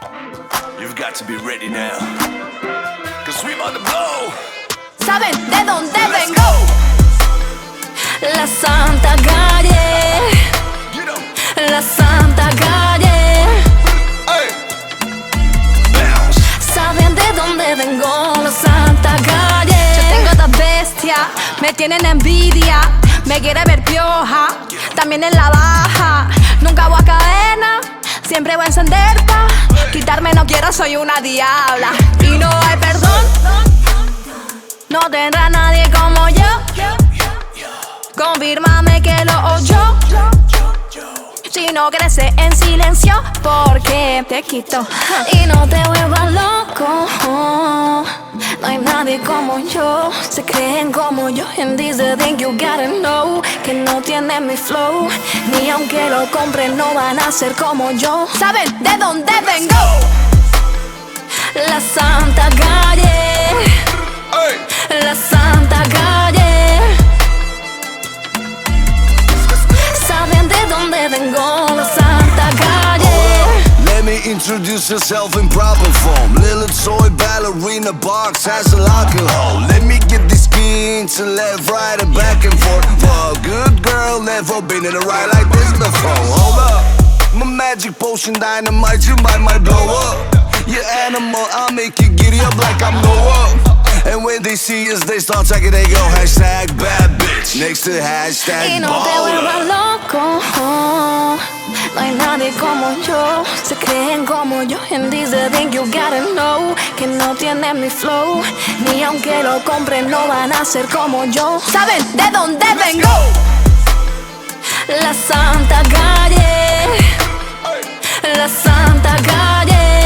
You've got to be ready now, 'cause we about to blow. ¿Saben de dónde Let's vengo? go. La Santa Calle, You know, la Santa Calle. hey. Bounce. ¿Saben de dónde vengo? La Santa Calle. Yo tengo esta bestia, me tienen envidia. Me quiere ver pioja, también en la baja. Nunca voy a cadena, siempre voy a encender pa' quitarme no quiero, soy una diabla. Y no hay perdón, no tendrá nadie como yo. Confírmame que lo oyó. Si no creces en silencio, porque te quito y no te vuelvas loco. No hay nadie como yo, se creen como yo. And this the thing you gotta know, que no tienen mi flow. Ni aunque lo compren no van a ser como yo. ¿Saben de dónde vengo? La Santa Calle, Hey. la Santa Calle. ¿Saben de dónde vengo? La Santa Calle. Let me introduce yourself in proper form. Little toy ballerina box has a alcohol. Let me get these skins to left, right, and back and forth. For a good girl, never been in a ride like this before. Hold up, my magic potion dynamite, you might blow up. You're animal, I'll make you giddy up like I'm Noah. And when they see us, they start talking, they go hashtag bad bitch next to hashtag Y no te vuelvas baller. loco. No hay nadie como yo, se creen como yo. And this the thing you gotta know, que no tienen mi flow. Ni aunque lo compren no van a ser como yo. ¿Saben de dónde vengo? La Santa Calle, la Santa Calle.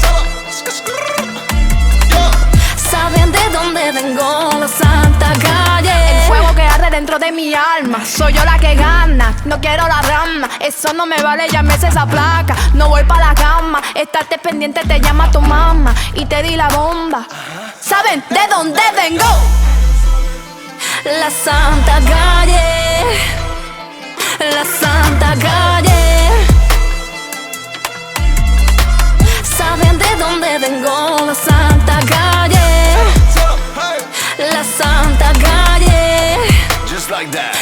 ¿Saben de dónde vengo? La Santa Calle. El fuego que arde dentro de mi alma, soy yo la que gana. No quiero la rama, eso no me vale, llámese esa placa. No voy pa' la cama, estarte pendiente te llama tu mamá y te di la bomba. ¿Saben de dónde vengo? La Santa Calle, la Santa Calle. ¿Saben de dónde vengo? La Santa Calle, Hey. la Santa Calle. Just like that.